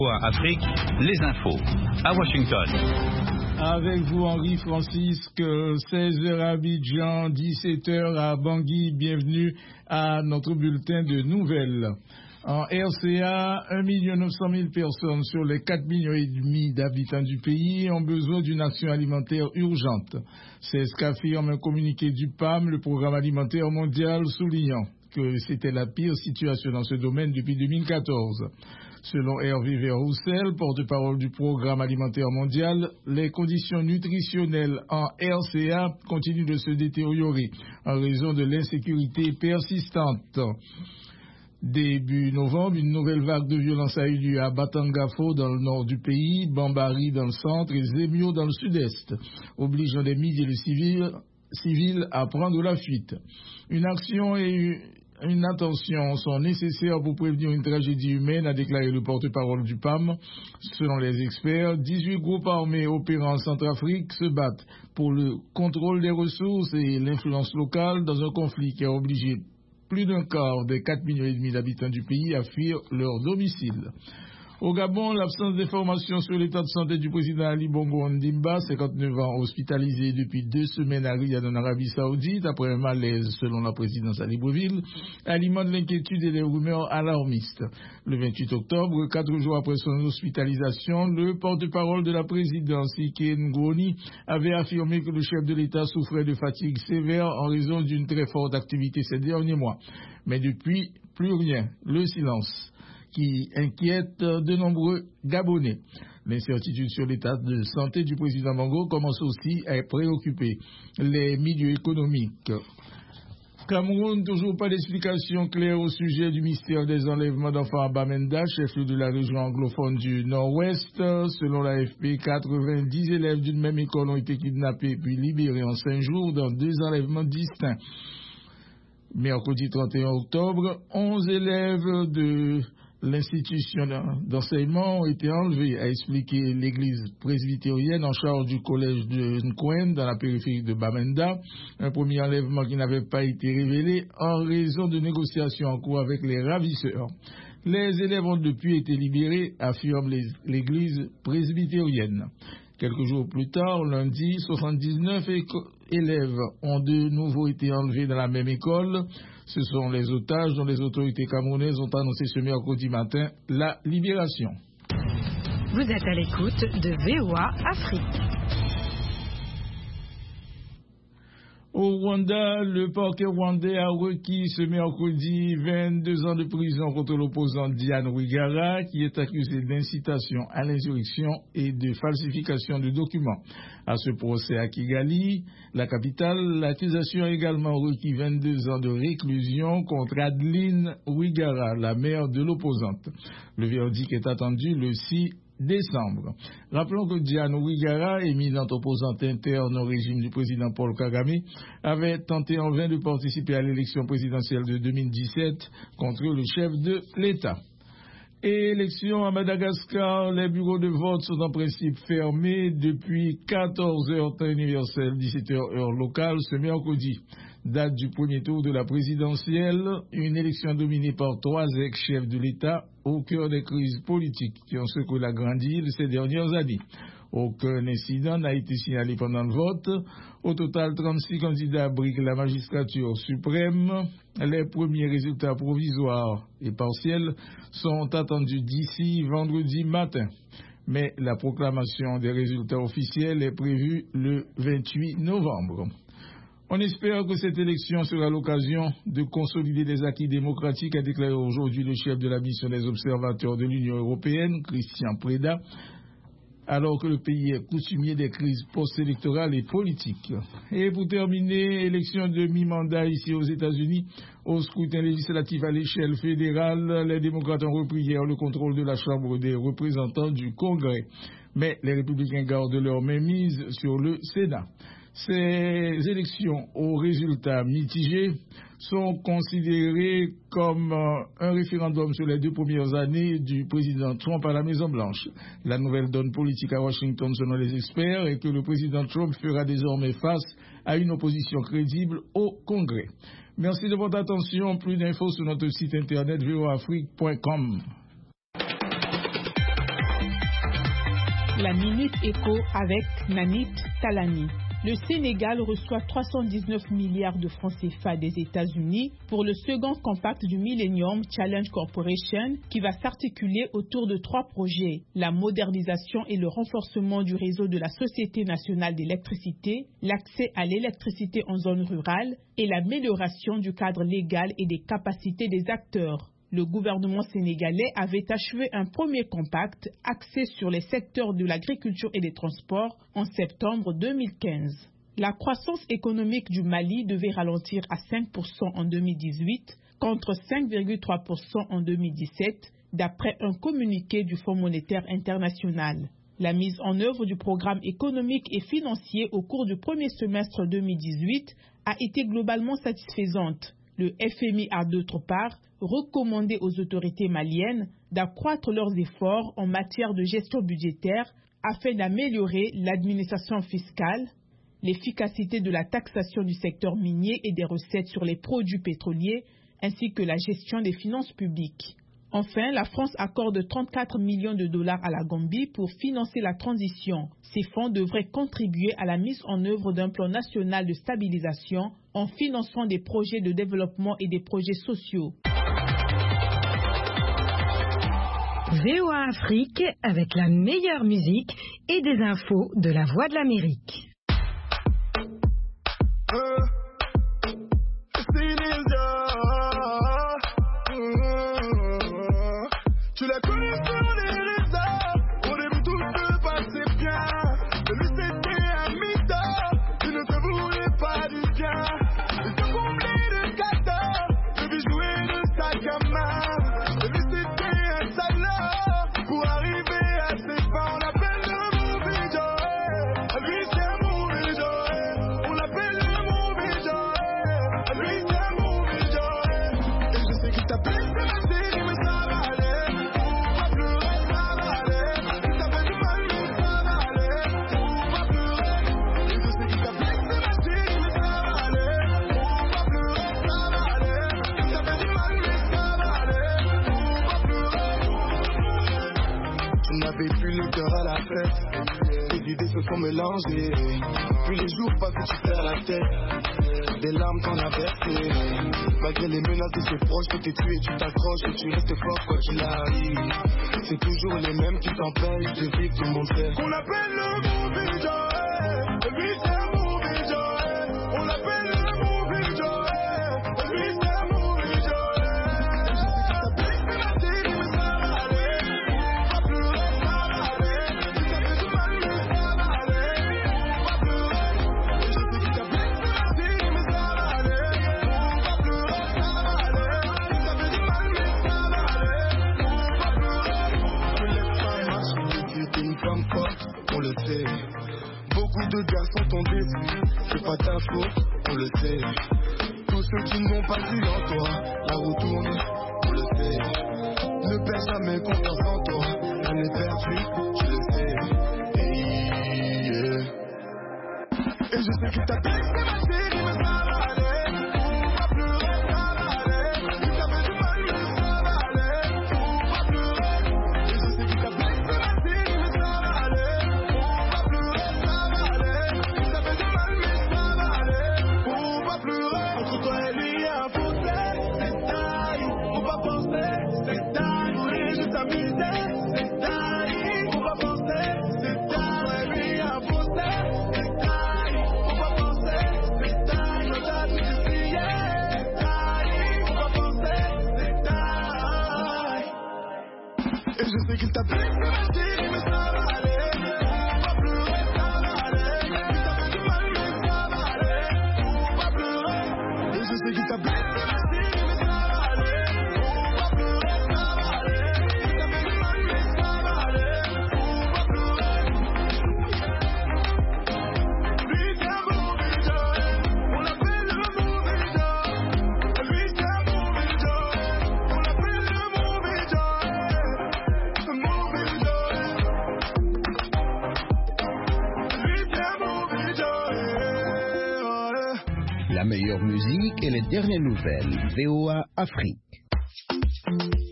Afrique, les infos à Washington. Avec vous Henri Francisque, 16h à Abidjan, 17h à Bangui. Bienvenue à notre bulletin de nouvelles. En RCA, 1 900 000 personnes sur les 4,5 millions d'habitants du pays ont besoin d'une action alimentaire urgente. C'est ce qu'affirme un communiqué du PAM, le Programme alimentaire mondial, soulignant que c'était la pire situation dans ce domaine depuis 2014. Selon Hervé Verroussel, porte-parole du Programme alimentaire mondial, les conditions nutritionnelles en RCA continuent de se détériorer en raison de l'insécurité persistante. Début novembre, une nouvelle vague de violence a eu lieu à Batangafo dans le nord du pays, Bambari dans le centre et Zemio dans le sud-est, obligeant les milieux civils à prendre la fuite. Une action et une attention sont nécessaires pour prévenir une tragédie humaine, a déclaré le porte-parole du PAM. Selon les experts, 18 groupes armés opérant en Centrafrique se battent pour le contrôle des ressources et l'influence locale dans un conflit qui a obligé plus d'un quart des 4,5 millions d'habitants du pays à fuir leur domicile. Au Gabon, l'absence d'informations sur l'état de santé du président Ali Bongo Ondimba, 59 ans, hospitalisé depuis 2 semaines à Riyad en Arabie Saoudite après un malaise selon la présidence à Libreville, alimente l'inquiétude et les rumeurs alarmistes. Le 28 octobre, 4 jours après son hospitalisation, le porte-parole de la présidence, Ike Ngoni, avait affirmé que le chef de l'État souffrait de fatigue sévère en raison d'une très forte activité ces derniers mois. Mais depuis, plus rien, le silence qui inquiète de nombreux Gabonais. L'incertitude sur l'état de santé du président Bongo commence aussi à préoccuper les milieux économiques. Cameroun, toujours pas d'explication claire au sujet du mystère des enlèvements d'enfants à Bamenda, chef-lieu de la région anglophone du Nord-Ouest. Selon l'AFP, 90 élèves d'une même école ont été kidnappés puis libérés en 5 jours dans 2 enlèvements distincts. Mercredi 31 octobre, 11 élèves de l'institution d'enseignement ont été enlevés, a expliqué l'église presbytérienne en charge du collège de Nkwen dans la périphérie de Bamenda. Un premier enlèvement qui n'avait pas été révélé en raison de négociations en cours avec les ravisseurs. Les élèves ont depuis été libérés, affirme l'église presbytérienne. Quelques jours plus tard, lundi, 79 élèves ont de nouveau été enlevés dans la même école. Ce sont les otages dont les autorités camerounaises ont annoncé ce mercredi matin la libération. Vous êtes à l'écoute de VOA Afrique. Au Rwanda, le parquet rwandais a requis ce mercredi 22 ans de prison contre l'opposant Diane Rwigara, qui est accusé d'incitation à l'insurrection et de falsification de documents. À ce procès à Kigali, la capitale, l'accusation a également requis 22 ans de réclusion contre Adeline Rwigara, la mère de l'opposante. Le verdict est attendu le 6 décembre. Rappelons que Diane Rwigara, éminente opposante interne au régime du président Paul Kagame, avait tenté en vain de participer à l'élection présidentielle de 2017 contre le chef de l'État. Élection à Madagascar, les bureaux de vote sont en principe fermés depuis 14h temps universel, 17h heure locale ce mercredi. Date du premier tour de la présidentielle, une élection dominée par 3 ex-chefs de l'État au cœur des crises politiques qui ont secoué la grande île ces dernières années. Aucun incident n'a été signalé pendant le vote. Au total, 36 candidats abritent la magistrature suprême. Les premiers résultats provisoires et partiels sont attendus d'ici vendredi matin. Mais la proclamation des résultats officiels est prévue le 28 novembre. On espère que cette élection sera l'occasion de consolider les acquis démocratiques, a déclaré aujourd'hui le chef de la mission des observateurs de l'Union européenne, Christian Preda, alors que le pays est coutumier des crises post-électorales et politiques. Et pour terminer, élection de mi-mandat ici aux États-Unis, au scrutin législatif à l'échelle fédérale, les démocrates ont repris hier le contrôle de la Chambre des représentants du Congrès. Mais les républicains gardent leur mainmise sur le Sénat. Ces élections aux résultats mitigés sont considérées comme un référendum sur les 2 premières années du président Trump à la Maison-Blanche. La nouvelle donne politique à Washington, selon les experts, est que le président Trump fera désormais face à une opposition crédible au Congrès. Merci de votre attention. Plus d'infos sur notre site internet voaafrique.com. La Minute Éco avec Nanit Talani. Le Sénégal reçoit 319 milliards de francs CFA des États-Unis pour le second compact du Millennium Challenge Corporation qui va s'articuler autour de 3 projets. La modernisation et le renforcement du réseau de la Société nationale d'électricité, l'accès à l'électricité en zone rurale et l'amélioration du cadre légal et des capacités des acteurs. Le gouvernement sénégalais avait achevé un premier compact axé sur les secteurs de l'agriculture et des transports en septembre 2015. La croissance économique du Mali devait ralentir à 5% en 2018 contre 5,3% en 2017, d'après un communiqué du Fonds monétaire international. La mise en œuvre du programme économique et financier au cours du premier semestre 2018 a été globalement satisfaisante. Le FMI a d'autre part recommandé aux autorités maliennes d'accroître leurs efforts en matière de gestion budgétaire afin d'améliorer l'administration fiscale, l'efficacité de la taxation du secteur minier et des recettes sur les produits pétroliers, ainsi que la gestion des finances publiques. Enfin, la France accorde 34 millions de dollars à la Gambie pour financer la transition. Ces fonds devraient contribuer à la mise en œuvre d'un plan national de stabilisation en finançant des projets de développement et des projets sociaux. VOA Afrique avec la meilleure musique et des infos de la Voix de l'Amérique. Tu la connais sur les réseaux, au début tout se passait bien. De lui c'était un mytho, il ne te voulait pas du bien. Il te comblait de cadeaux, de bijoux et de sacs à main. De lui c'était un salaud, pour arriver à ses fins on l'appelle le Movie Joe. Lui c'est un Movie Joe, on l'appelle le Movie Joe. Lui c'est un Movie Joe, et je sais qu'il t'appelle c'est ma série mais ça va aller. Plus le cœur à la fête, les idées se sont mélangées. Puis les jours passent et tu perds la tête. Des larmes t'en as versé. Malgré les menaces de ses proches, que t'es tué, tu t'accroches et tu restes fort quoi qu'il arrive. C'est toujours les mêmes qui t'empêchent de vivre, tout le monde sait qu'on appelle le Movie Joe. Lui c'est un Movie Joe. On l'appelle le Movie Joe. Lui c'est un Movie Joe. On le sait, beaucoup de garçons t'ont déçu, c'est pas ta faute, on le sait. Tous ceux qui n'ont pas cru en toi, la roue tourne, on le sait. Ne perds jamais confiance en toi, rien n'est perdu, je le sais. Et je sais que t'as baissé ma série, mais ça va aller. On va pleurer, ça va aller. Si t'avais du mal, mais ça va aller. On va pleurer. Et je sais que t'as baissé ma série, mais ça va aller. On va pleurer, ça va aller. Si t'avais du mal, mais ça va aller. On va pleurer. Entre toi et lui, un fossé. C'est taille, on va penser. C'est taille, on est juste amusé. C'est taille, on va penser. C'est taille, et lui, un fossé. C'est taille, on va penser. C'est taille, on a tout essayé. C'est taille, on va penser. C'est taille. Et je sais qu'il t'a blessé, ma chérie, mais ça va aller. On va pleurer, ça va aller. Si t'avais du mal, mais ça va aller. On va pleurer. Et je sais qu'il t'a blessé, ma chérie, mais ça va aller. On va pleurer, ça va aller. Si t'avais du mal, mais ça va aller. On va pleurer. Lui c'est un Movie Joe, on l'appelle le Movie Joe. Lui c'est un Movie Joe, on l'appelle le Movie Joe. Le Movie Joe. Lui c'est un Movie Joe. La meilleure musique et les dernières nouvelles. VOA Afrique.